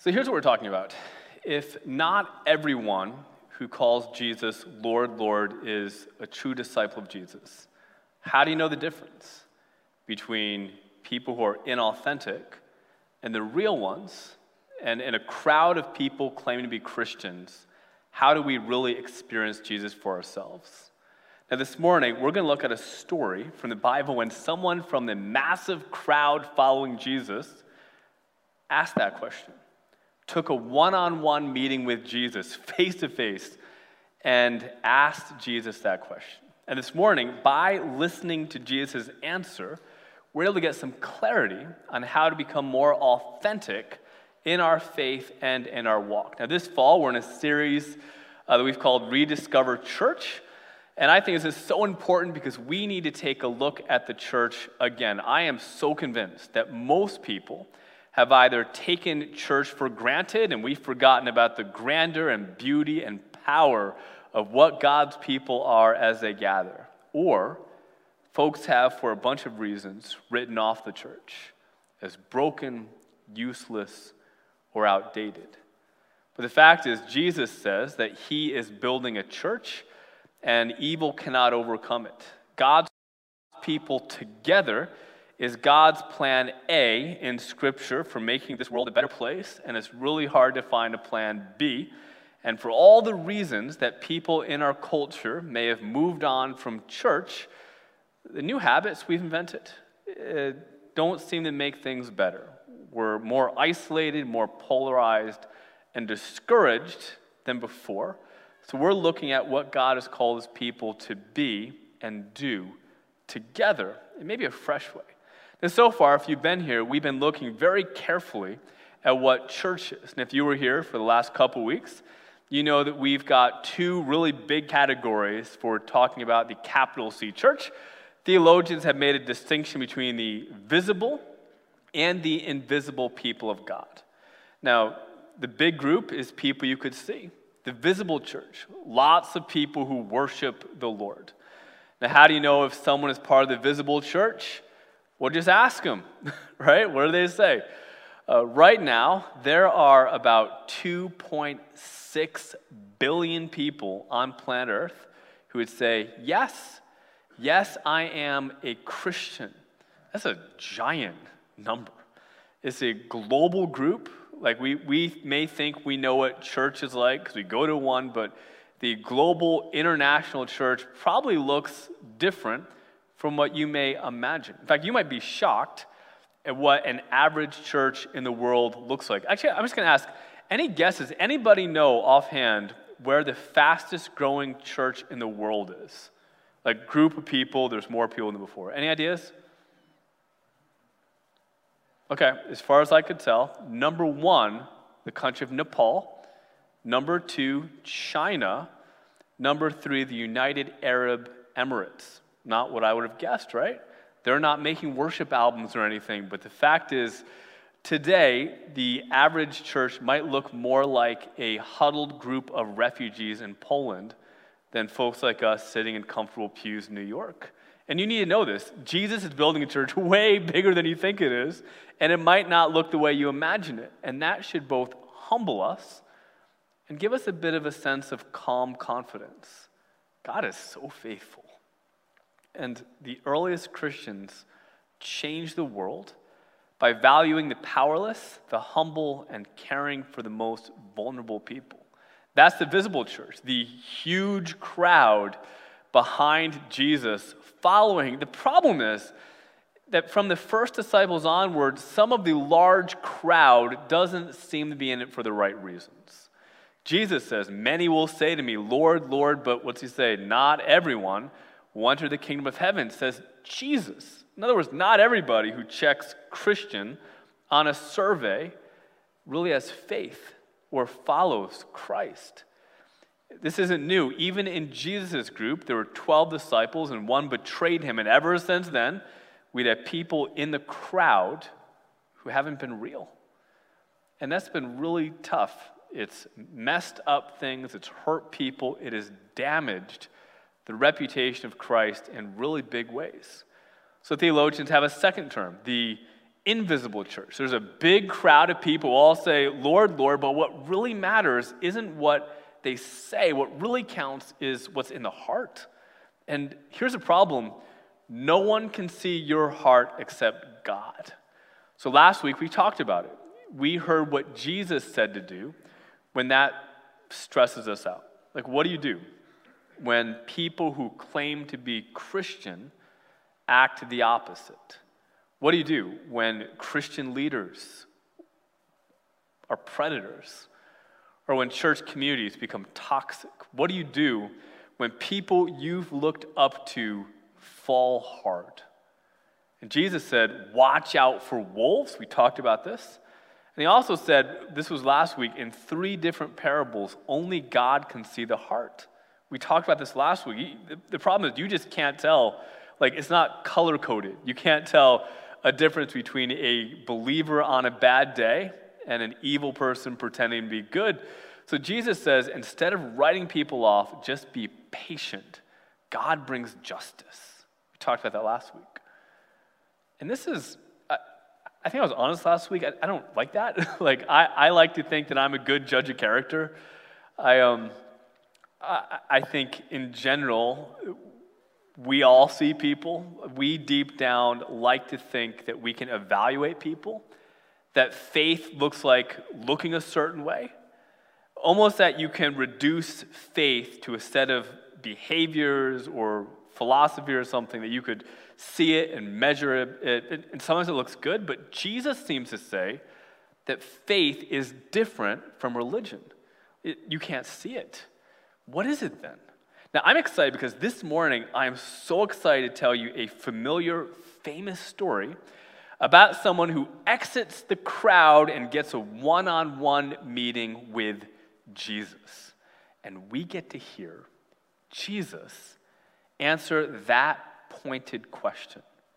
So here's what we're talking about. If not everyone who calls Jesus Lord, Lord is a true disciple of Jesus, how do you know the difference between people who are inauthentic and the real ones? And in a crowd of people claiming to be Christians, how do we really experience Jesus for ourselves? Now this morning, we're going to look at a story from the Bible when someone from the massive crowd following Jesus asked that question, took a one-on-one meeting with Jesus, face-to-face, and asked Jesus that question. And this morning, by listening to Jesus' answer, we're able to get some clarity on how to become more authentic in our faith and in our walk. Now this fall, we're in a series that we've called Rediscover Church. And I think this is so important because we need to take a look at the church again. I am so convinced that most people have either taken church for granted and we've forgotten about the grandeur and beauty and power of what God's people are as they gather. Or folks have, for a bunch of reasons, written off the church as broken, useless, or outdated. But the fact is, Jesus says that he is building a church and evil cannot overcome it. God's people together is God's plan A in Scripture for making this world a better place, and it's really hard to find a plan B. And for all the reasons that people in our culture may have moved on from church, the new habits we've invented don't seem to make things better. We're more isolated, more polarized, and discouraged than before. So we're looking at what God has called his people to be and do together in maybe a fresh way. And so far, if you've been here, we've been looking very carefully at what church is. And if you were here for the last couple weeks, you know that we've got two really big categories for talking about the capital C church. Theologians have made a distinction between the visible and the invisible people of God. Now, the big group is people you could see. The visible church, lots of people who worship the Lord. Now, how do you know if someone is part of the visible church? Well, just ask them, right? What do they say? Right now, there are about 2.6 billion people on planet Earth who would say, yes, I am a Christian. That's a giant number. It's a global group. Like we may think we know what church is like because we go to one, but the global international church probably looks different from what you may imagine. In fact, you might be shocked at what an average church in the world looks like. Actually, I'm just going to ask, any guesses? Anybody know offhand where the fastest growing church in the world is? Like group of people, there's more people than before. Any ideas? Okay, as far as I could tell, number one, the country of Nepal. Number two, China. Number three, the United Arab Emirates. Not what I would have guessed, right? They're not making worship albums or anything, but the fact is, today, the average church might look more like a huddled group of refugees in Poland than folks like us sitting in comfortable pews in New York. And you need to know this. Jesus is building a church way bigger than you think it is, and it might not look the way you imagine it. And that should both humble us and give us a bit of a sense of calm confidence. God is so faithful. And the earliest Christians changed the world by valuing the powerless, the humble, and caring for the most vulnerable people. That's the visible church, the huge crowd behind Jesus following. The problem is that from the first disciples onward, some of the large crowd doesn't seem to be in it for the right reasons. Jesus says, many will say to me, Lord, Lord, but what's he say? Not everyone will enter the kingdom of heaven, says Jesus. In other words, not everybody who checks Christian on a survey really has faith or follows Christ. This isn't new. Even in Jesus' group, there were 12 disciples and one betrayed him. And ever since then, we'd have people in the crowd who haven't been real. And that's been really tough. It's messed up things. It's hurt people. It has damaged the reputation of Christ in really big ways. So theologians have a second term, the invisible church. There's a big crowd of people who all say, Lord, Lord, but what really matters isn't what they say. What really counts is what's in the heart. And here's the problem. No one can see your heart except God. So last week we talked about it. We heard what Jesus said to do when that stresses us out. Like, what do you do when people who claim to be Christian act the opposite? What do you do when Christian leaders are predators? Or when church communities become toxic? What do you do when people you've looked up to fall hard? And Jesus said, watch out for wolves. We talked about this. And he also said, this was last week, in 3 different parables, only God can see the heart. We talked about this last week. The problem is you just can't tell. Like, it's not color-coded. You can't tell a difference between a believer on a bad day and an evil person pretending to be good. So Jesus says, instead of writing people off, just be patient. God brings justice. We talked about that last week. And this is, I think I was honest last week. I don't like that. Like, I like to think that I'm a good judge of character. I think in general, we all see people. We deep down like to think that we can evaluate people, that faith looks like looking a certain way, almost that you can reduce faith to a set of behaviors or philosophy or something that you could see it and measure it. And sometimes it looks good, but Jesus seems to say that faith is different from religion. You can't see it. What is it then? Now, I'm excited because this morning I am so excited to tell you a familiar, famous story about someone who exits the crowd and gets a one-on-one meeting with Jesus. And we get to hear Jesus answer that pointed question.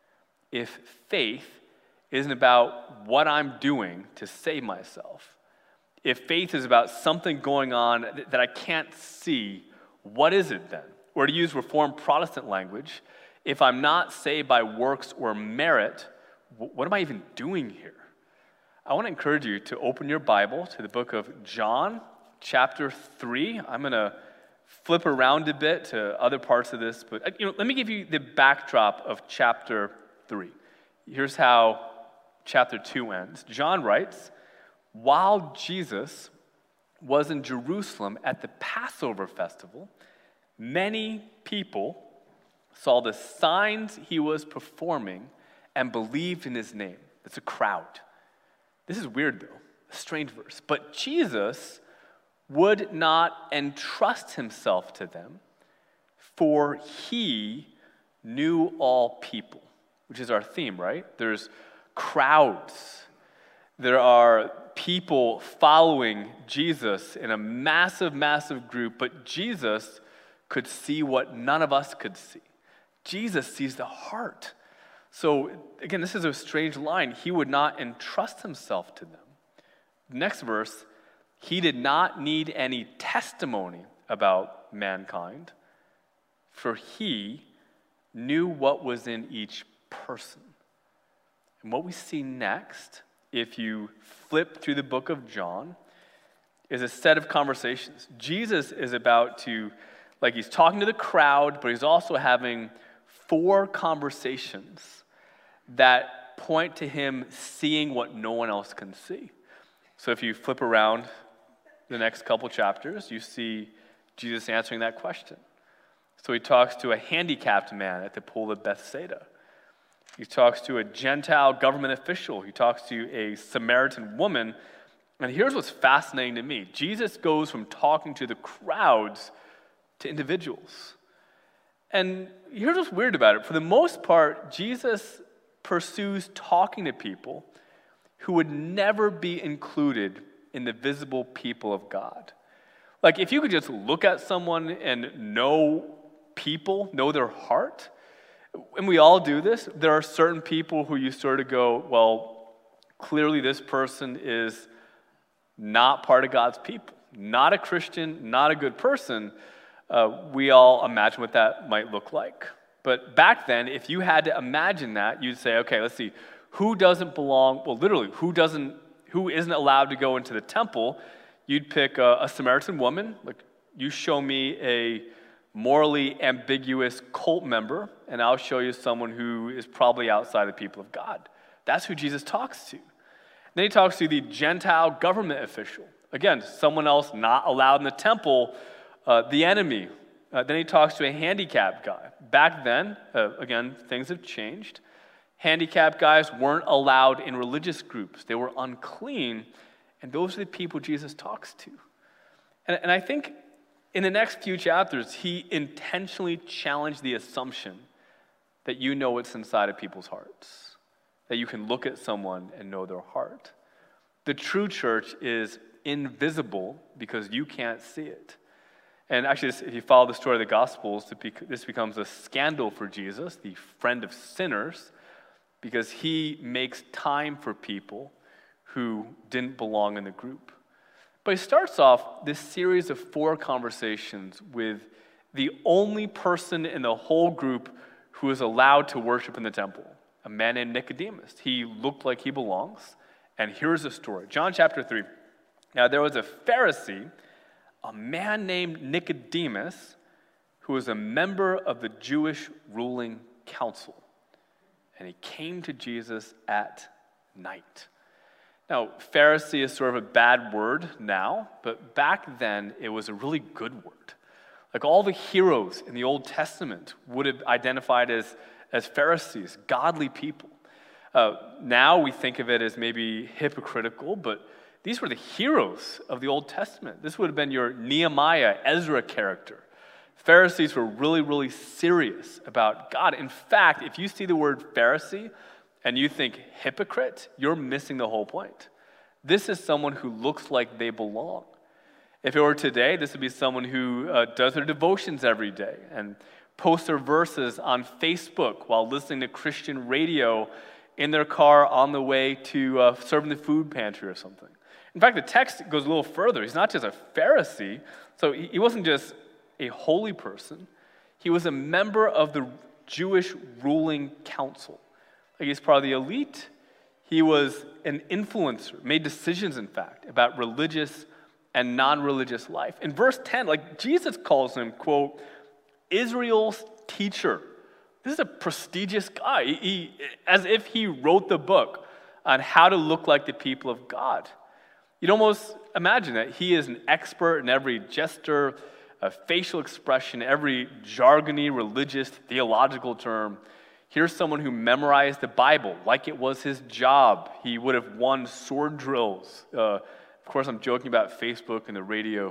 If faith isn't about what I'm doing to save myself, if faith is about something going on that I can't see, what is it then? Or to use Reformed Protestant language, if I'm not saved by works or merit, what am I even doing here? I want to encourage you to open your Bible to the book of John, chapter 3. I'm going to flip around a bit to other parts of this, but let me give you the backdrop of chapter 3. Here's how chapter 2 ends. John writes, while Jesus was in Jerusalem at the Passover festival, many people saw the signs he was performing and believed in his name. It's a crowd. This is weird, though. A strange verse. But Jesus would not entrust himself to them, for he knew all people, which is our theme, right? There's crowds. There are people following Jesus in a massive, massive group, but Jesus could see what none of us could see. Jesus sees the heart. So, again, this is a strange line. He would not entrust himself to them. Next verse, he did not need any testimony about mankind, for he knew what was in each person. And what we see next, if you flip through the book of John, is a set of conversations. Jesus is about to, he's talking to the crowd, but he's also having 4 conversations that point to him seeing what no one else can see. So if you flip around the next couple chapters, you see Jesus answering that question. So he talks to a handicapped man at the pool of Bethsaida. He talks to a Gentile government official. He talks to a Samaritan woman. And here's what's fascinating to me. Jesus goes from talking to the crowds to individuals. And here's what's weird about it. For the most part, Jesus pursues talking to people who would never be included in the visible people of God. Like, if you could just look at someone and know people, know their heart, and we all do this, there are certain people who you sort of go, well, clearly this person is not part of God's people, not a Christian, not a good person. We all imagine what that might look like. But back then, if you had to imagine that, you'd say, okay, let's see, who doesn't belong, well, literally, who isn't allowed to go into the temple, you'd pick a Samaritan woman. Like, you show me a morally ambiguous cult member, and I'll show you someone who is probably outside the people of God. That's who Jesus talks to. Then he talks to the Gentile government official. Again, someone else not allowed in the temple, the enemy. Then he talks to a handicapped guy. Back then, again, things have changed. Handicapped guys weren't allowed in religious groups. They were unclean, and those are the people Jesus talks to. And I think in the next few chapters, he intentionally challenged the assumption that you know what's inside of people's hearts, that you can look at someone and know their heart. The true church is invisible because you can't see it. And actually, if you follow the story of the Gospels, this becomes a scandal for Jesus, the friend of sinners, because he makes time for people who didn't belong in the group. But he starts off this series of 4 conversations with the only person in the whole group who is allowed to worship in the temple, a man named Nicodemus. He looked like he belongs, and here's the story. John chapter 3. Now there was a Pharisee, a man named Nicodemus, who was a member of the Jewish ruling council. And he came to Jesus at night. Now, Pharisee is sort of a bad word now, but back then it was a really good word. Like all the heroes in the Old Testament would have identified as Pharisees, godly people. Now we think of it as maybe hypocritical, but these were the heroes of the Old Testament. This would have been your Nehemiah, Ezra character. Pharisees were really, really serious about God. In fact, if you see the word Pharisee and you think hypocrite, you're missing the whole point. This is someone who looks like they belong. If it were today, this would be someone who does their devotions every day and posts their verses on Facebook while listening to Christian radio in their car on the way to serving the food pantry or something. In fact, the text goes a little further. He's not just a Pharisee, so he wasn't just a holy person. He was a member of the Jewish ruling council. Like he's part of the elite. He was an influencer, made decisions, in fact, about religious and non-religious life. In verse 10, like Jesus calls him, quote, Israel's teacher. This is a prestigious guy. As if he wrote the book on how to look like the people of God. You'd almost imagine that he is an expert in every gesture, facial expression, every jargony, religious, theological term. Here's someone who memorized the Bible like it was his job. He would have won sword drills. Of course, I'm joking about Facebook and the radio.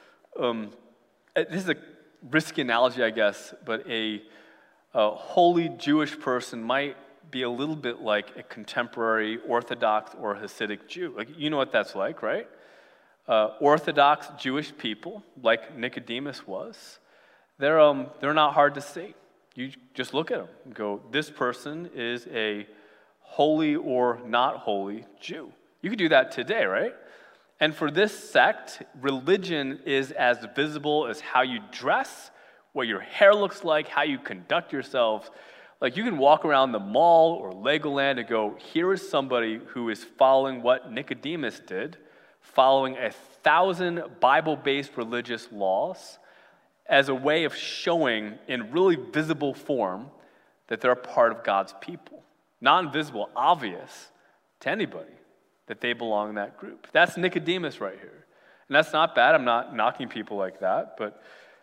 This is a risky analogy, I guess, but a holy Jewish person might be a little bit like a contemporary Orthodox or Hasidic Jew. Like, you know what that's like, right? Orthodox Jewish people, like Nicodemus was, they're not hard to see. You just look at them and go, this person is a holy or not holy Jew. You could do that today, right? And for this sect, religion is as visible as how you dress, what your hair looks like, how you conduct yourselves. Like you can walk around the mall or Legoland and go, here is somebody who is following what Nicodemus did, following 1,000 Bible-based religious laws as a way of showing in really visible form that they're a part of God's people. Not invisible, obvious to anybody that they belong in that group. That's Nicodemus right here. And that's not bad. I'm not knocking people like that. But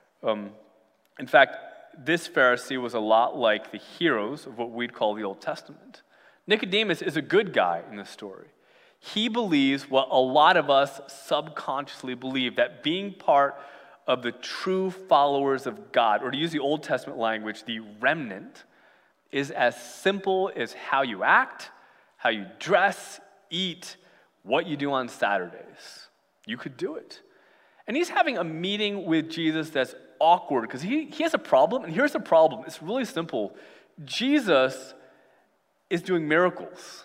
in fact, this Pharisee was a lot like the heroes of what we'd call the Old Testament. Nicodemus is a good guy in this story. He believes what a lot of us subconsciously believe, that being part of the true followers of God, or to use the Old Testament language, the remnant, is as simple as how you act, how you dress, eat, what you do on Saturdays. You could do it. And he's having a meeting with Jesus that's awkward because he has a problem, and here's the problem. It's really simple. Jesus is doing miracles.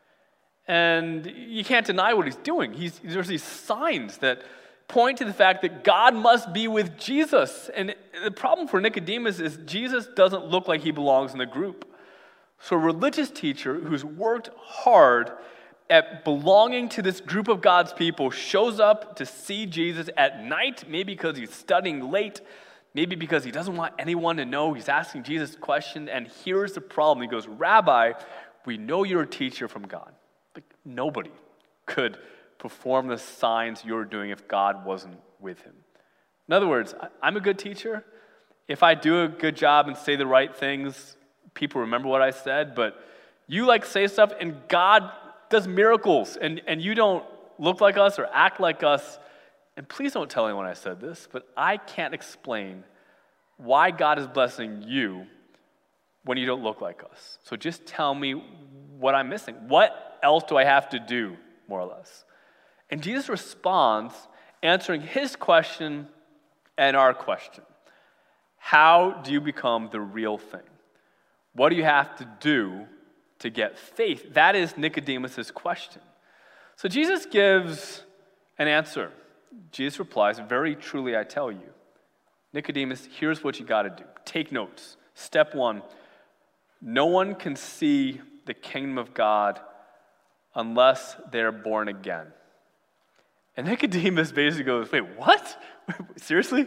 And you can't deny what he's doing. There's these signs that point to the fact that God must be with Jesus. And the problem for Nicodemus is Jesus doesn't look like he belongs in the group. So a religious teacher who's worked hard at belonging to this group of God's people shows up to see Jesus at night, maybe because he's studying late, maybe because he doesn't want anyone to know he's asking Jesus a question, and here's the problem. He goes, Rabbi, we know you're a teacher from God. Like, nobody could perform the signs you're doing if God wasn't with him. In other words, I'm a good teacher. If I do a good job and say the right things, people remember what I said, but you say stuff and God does miracles and you don't look like us or act like us. And please don't tell anyone I said this, but I can't explain why God is blessing you when you don't look like us. So just tell me what I'm missing. What else do I have to do, more or less? And Jesus responds, answering his question and our question. How do you become the real thing? What do you have to do to get faith? That is Nicodemus' question. So Jesus gives an answer. Jesus replies, very truly I tell you. Nicodemus, here's what you got to do. Take notes. Step 1, no one can see the kingdom of God unless they're born again. And Nicodemus basically goes, wait, what? Seriously?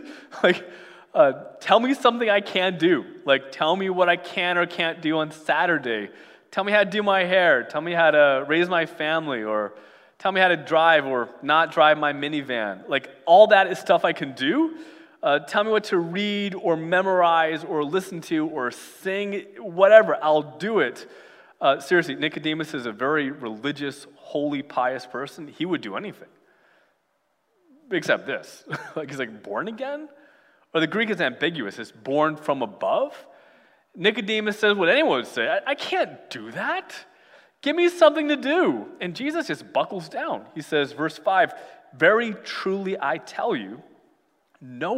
Tell me something I can do. Tell me what I can or can't do on Saturday. Tell me how to do my hair. Tell me how to raise my family. Or tell me how to drive or not drive my minivan. All that is stuff I can do. Tell me what to read or memorize or listen to or sing. Whatever, I'll do it. Seriously, Nicodemus is a very religious, holy, pious person. He would do anything. Except this. He's born again? Or the Greek is ambiguous. It's born from above. Nicodemus says what anyone would say. I can't do that. Give me something to do. And Jesus just buckles down. He says, verse 5, very truly I tell you, no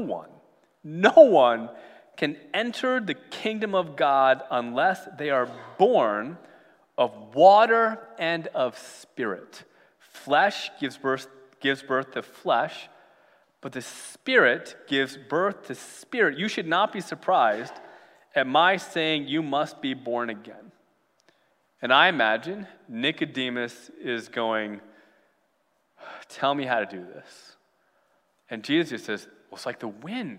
one can enter the kingdom of God unless they are born of water and of spirit. Flesh gives birth to flesh, but the Spirit gives birth to spirit. You should not be surprised at my saying you must be born again. And I imagine Nicodemus is going, tell me how to do this. And Jesus just says, well, it's like the wind.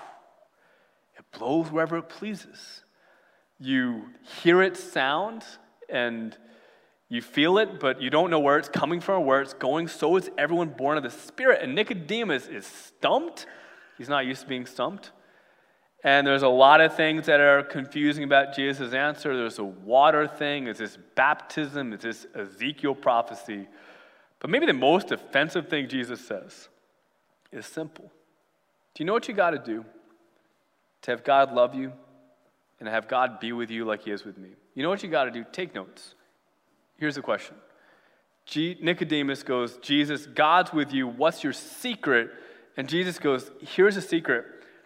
It blows wherever it pleases. You hear it sound and you feel it, but you don't know where it's coming from or where it's going. So is everyone born of the Spirit. And Nicodemus is stumped. He's not used to being stumped. And there's a lot of things that are confusing about Jesus' answer. There's a water thing. It's this baptism. It's this Ezekiel prophecy. But maybe the most offensive thing Jesus says is simple. Do you know what you got to do to have God love you and have God be with you like he is with me? You know what you got to do? Take notes. Here's the question. Nicodemus goes, Jesus, God's with you. What's your secret? And Jesus goes, here's the secret.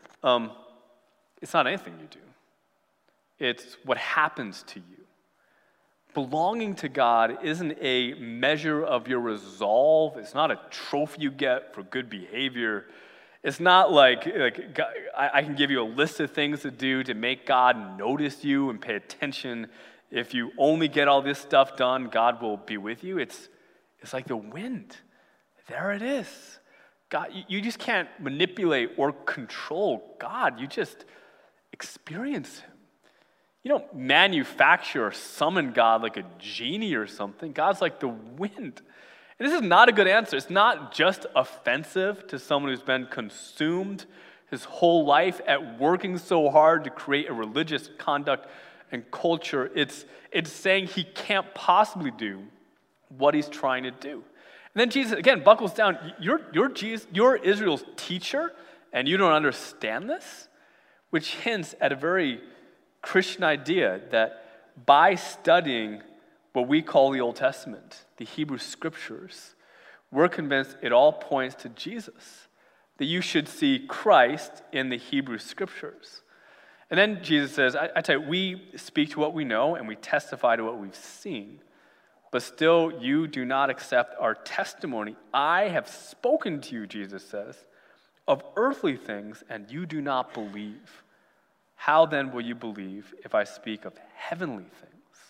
It's not anything you do. It's what happens to you. Belonging to God isn't a measure of your resolve. It's not a trophy you get for good behavior. It's not like I can give you a list of things to do to make God notice you and pay attention. If you only get all this stuff done, God will be with you. It's like the wind. There it is. God, you just can't manipulate or control God. You just experience him. You don't manufacture or summon God like a genie or something. God's like the wind. And this is not a good answer. It's not just offensive to someone who's been consumed his whole life at working so hard to create a religious conduct and culture. It's saying he can't possibly do what he's trying to do. And then Jesus, again, buckles down. You're Israel's teacher, and you don't understand this? Which hints at a very Christian idea that by studying what we call the Old Testament, the Hebrew Scriptures, we're convinced it all points to Jesus, that you should see Christ in the Hebrew Scriptures. And then Jesus says, I tell you, we speak to what we know and we testify to what we've seen, but still you do not accept our testimony. I have spoken to you, Jesus says, of earthly things, and you do not believe. How then will you believe if I speak of heavenly things?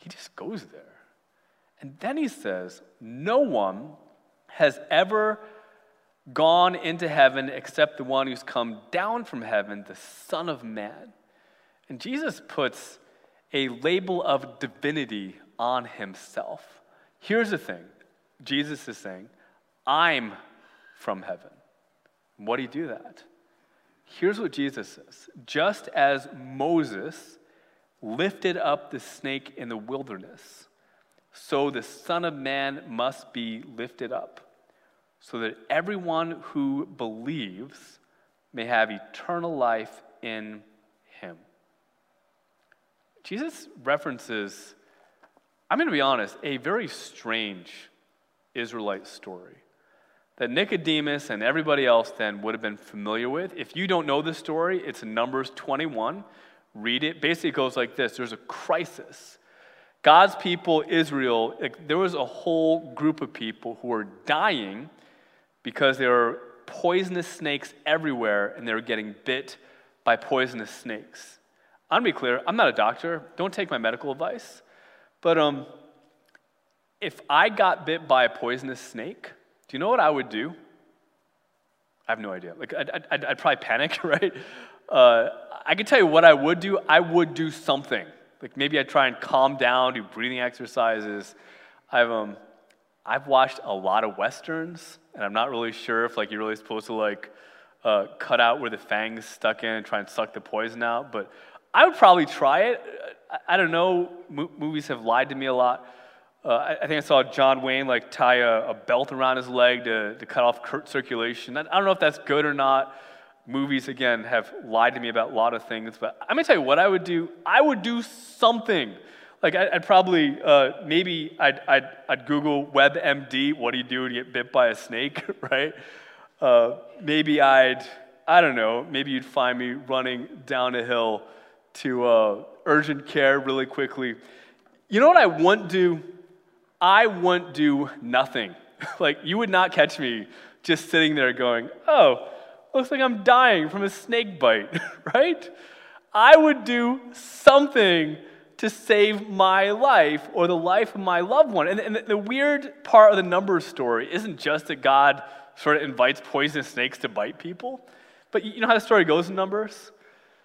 he just goes there. And then he says, no one has ever gone into heaven except the one who's come down from heaven, the Son of Man. And Jesus puts a label of divinity on himself. Here's the thing. Jesus is saying, I'm from heaven. Why do you do that? Here's what Jesus says. Just as Moses lifted up the snake in the wilderness, so the Son of Man must be lifted up, so that everyone who believes may have eternal life in him. Jesus references, I'm going to be honest, a very strange Israelite story that Nicodemus and everybody else then would have been familiar with. If you don't know the story, it's in Numbers 21. Read it. Basically, it goes like this. There's a crisis. God's people, Israel, there was a whole group of people who were dying because there were poisonous snakes everywhere and they were getting bit by poisonous snakes. I'm going to be clear, I'm not a doctor. Don't take my medical advice. But if I got bit by a poisonous snake, do you know what I would do? I have no idea. I'd probably panic, right? I can tell you what I would do. I would do something. Maybe I'd try and calm down, do breathing exercises. I've watched a lot of Westerns, and I'm not really sure if you're really supposed to cut out where the fang's stuck in and try and suck the poison out. But I would probably try it. I don't know. Movies have lied to me a lot. I think I saw John Wayne tie a belt around his leg to cut off circulation. I don't know if that's good or not. Movies, again, have lied to me about a lot of things. But I'm going to tell you what I would do. I would do something. I'd probably, maybe I'd Google WebMD, what do you do when you get bit by a snake, right? Maybe I don't know, maybe you'd find me running down a hill to urgent care really quickly. You know what I wouldn't do? I wouldn't do nothing. You would not catch me just sitting there going, oh, looks like I'm dying from a snake bite, right? I would do something to save my life or the life of my loved one. And the weird part of the Numbers story isn't just that God sort of invites poisonous snakes to bite people, but you know how the story goes in Numbers?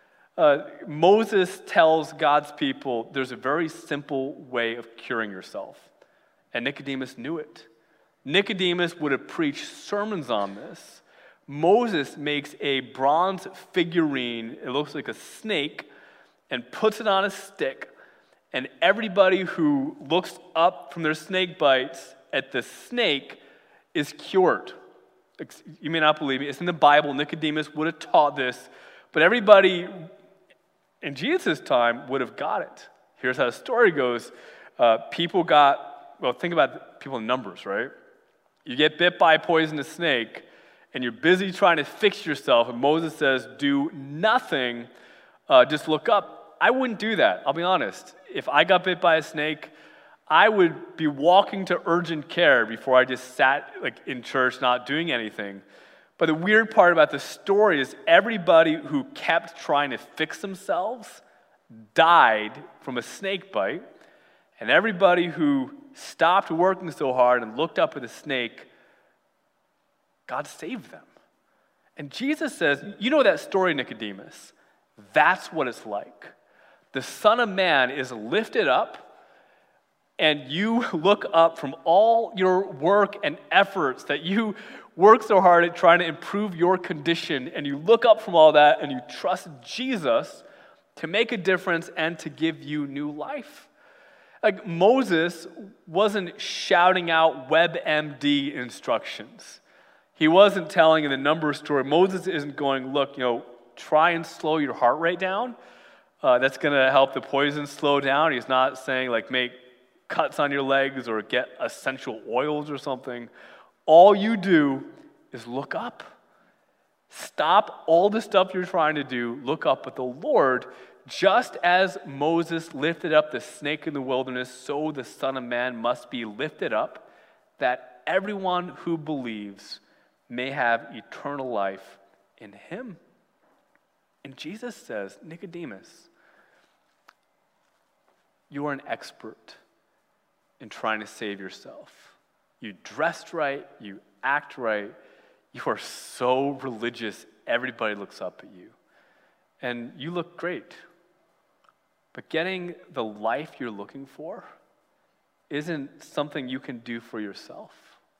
Moses tells God's people there's a very simple way of curing yourself. And Nicodemus knew it. Nicodemus would have preached sermons on this. Moses makes a bronze figurine, it looks like a snake, and puts it on a stick. And everybody who looks up from their snake bites at the snake is cured. You may not believe me. It's in the Bible. Nicodemus would have taught this. But everybody in Jesus' time would have got it. Here's how the story goes. Think about people in Numbers, right? You get bit by a poisonous snake, and you're busy trying to fix yourself, and Moses says, do nothing, just look up. I wouldn't do that, I'll be honest. If I got bit by a snake, I would be walking to urgent care before I just sat in church not doing anything. But the weird part about the story is everybody who kept trying to fix themselves died from a snake bite, and everybody who stopped working so hard and looked up at the snake, God saved them. And Jesus says, you know that story, Nicodemus? That's what it's like. The Son of Man is lifted up, and you look up from all your work and efforts that you work so hard at trying to improve your condition, and you look up from all that, and you trust Jesus to make a difference and to give you new life. Moses wasn't shouting out WebMD instructions. He wasn't telling in the Numbers story. Moses isn't going, look, try and slow your heart rate down. That's going to help the poison slow down. He's not saying, make cuts on your legs or get essential oils or something. All you do is look up. Stop all the stuff you're trying to do. Look up at the Lord. Just as Moses lifted up the snake in the wilderness, so the Son of Man must be lifted up, that everyone who believes may have eternal life in him. And Jesus says, Nicodemus, you are an expert in trying to save yourself. You dressed right, you act right, you are so religious, everybody looks up at you. And you look great. But getting the life you're looking for isn't something you can do for yourself.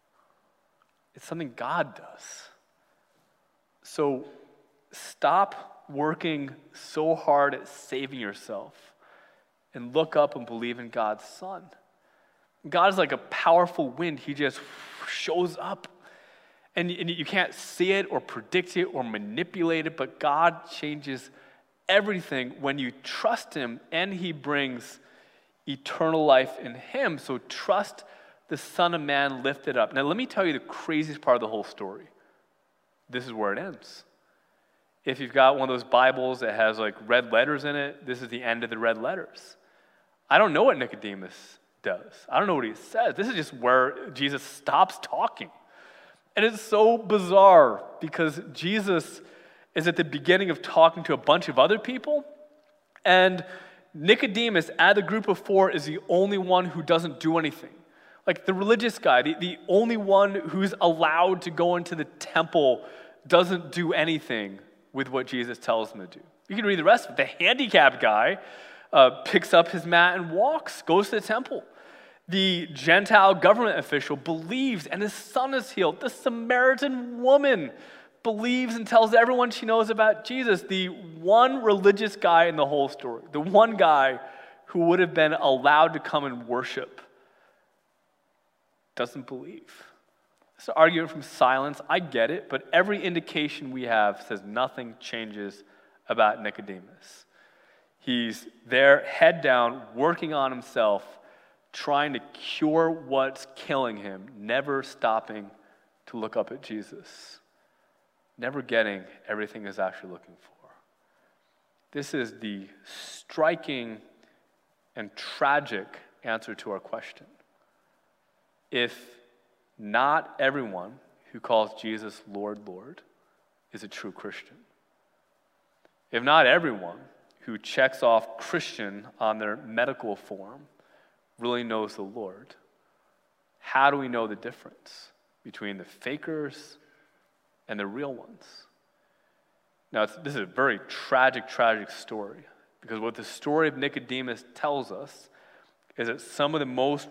It's something God does. So stop working so hard at saving yourself and look up and believe in God's Son. God is like a powerful wind. He just shows up. And you can't see it or predict it or manipulate it, but God changes everything when you trust him, and he brings eternal life in him. So trust the Son of Man lifted up. Now let me tell you the craziest part of the whole story. This is where it ends. If you've got one of those Bibles that has like red letters in it, this is the end of the red letters. I don't know what Nicodemus does. I don't know what he says. This is just where Jesus stops talking. And it's so bizarre because Jesus is at the beginning of talking to a bunch of other people, and Nicodemus, out of the group of four, is the only one who doesn't do anything. Like the religious guy, the only one who's allowed to go into the temple doesn't do anything with what Jesus tells him to do. You can read the rest of it. The handicapped guy picks up his mat and walks, goes to the temple. The Gentile government official believes, and his son is healed. The Samaritan woman believes and tells everyone she knows about Jesus. The one religious guy in the whole story, the one guy who would have been allowed to come and worship, doesn't believe. It's an argument from silence. I get it, but every indication we have says nothing changes about Nicodemus. He's there, head down, working on himself, trying to cure what's killing him, never stopping to look up at Jesus, never getting everything he's actually looking for. This is the striking and tragic answer to our question. If not everyone who calls Jesus Lord, Lord is a true Christian, if not everyone who checks off Christian on their medical form really knows the Lord, how do we know the difference between the fakers and the real ones? Now, this is a very tragic, tragic story, because what the story of Nicodemus tells us is that some of the most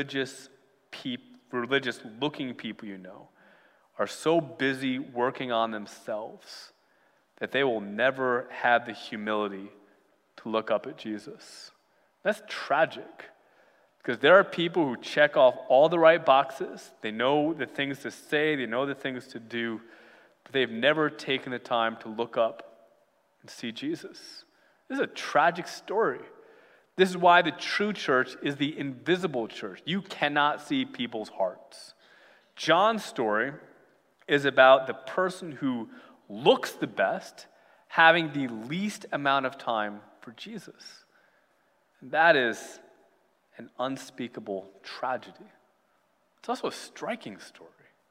religious-looking people you know are so busy working on themselves that they will never have the humility to look up at Jesus. That's tragic. Because there are people who check off all the right boxes. They know the things to say, they know the things to do, but they've never taken the time to look up and see Jesus. This is a tragic story. This is why the true church is the invisible church. You cannot see people's hearts. John's story is about the person who looks the best having the least amount of time for Jesus. And that is an unspeakable tragedy. It's also a striking story.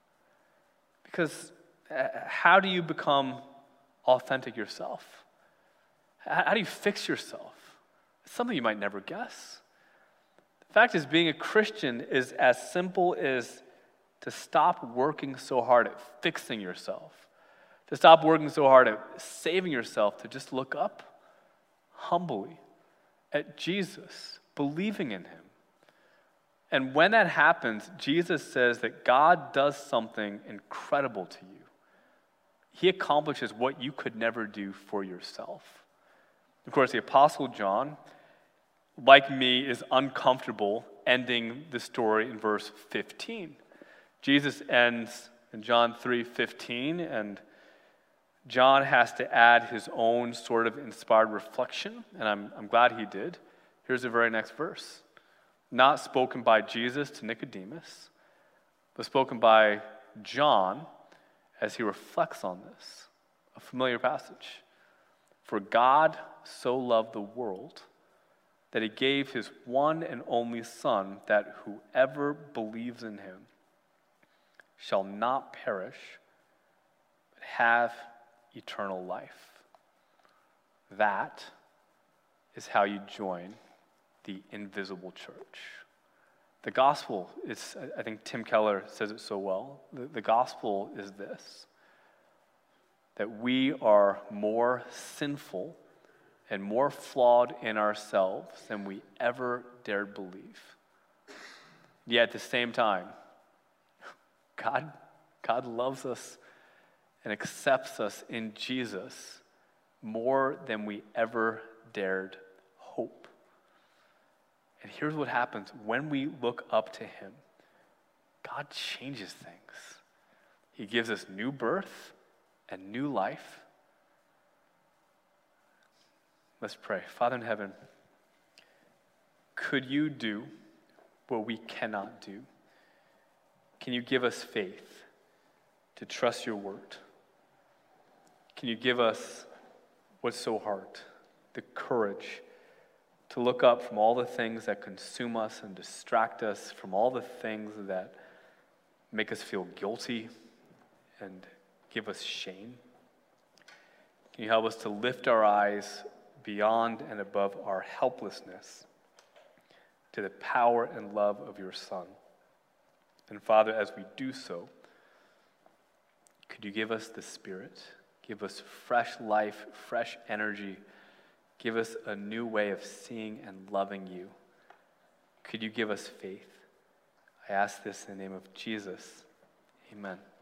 Because how do you become authentic yourself? How do you fix yourself? It's something you might never guess. The fact is, being a Christian is as simple as to stop working so hard at fixing yourself, to stop working so hard at saving yourself, to just look up humbly at Jesus, believing in him. And when that happens, Jesus says that God does something incredible to you. He accomplishes what you could never do for yourself. Of course, the Apostle John, like me, is uncomfortable ending the story in verse 15. Jesus ends in John 3:15, and John has to add his own sort of inspired reflection, and I'm glad he did. Here's the very next verse. Not spoken by Jesus to Nicodemus, but spoken by John as he reflects on this. A familiar passage. For God so loved the world that he gave his one and only Son, that whoever believes in him shall not perish, but have eternal life. That is how you join the invisible church. The gospel is, I think Tim Keller says it so well, the gospel is this, that we are more sinful and more flawed in ourselves than we ever dared believe. Yet at the same time, God loves us and accepts us in Jesus more than we ever dared hope. And here's what happens when we look up to him. God changes things. He gives us new birth and new life. Let's pray. Father in heaven, could you do what we cannot do? Can you give us faith to trust your word? Can you give us what's so hard, the courage to look up from all the things that consume us and distract us, from all the things that make us feel guilty and give us shame? Can you help us to lift our eyes beyond and above our helplessness to the power and love of your Son? And Father, as we do so, could you give us the Spirit? Give us fresh life, fresh energy. Give us a new way of seeing and loving you. Could you give us faith? I ask this in the name of Jesus. Amen.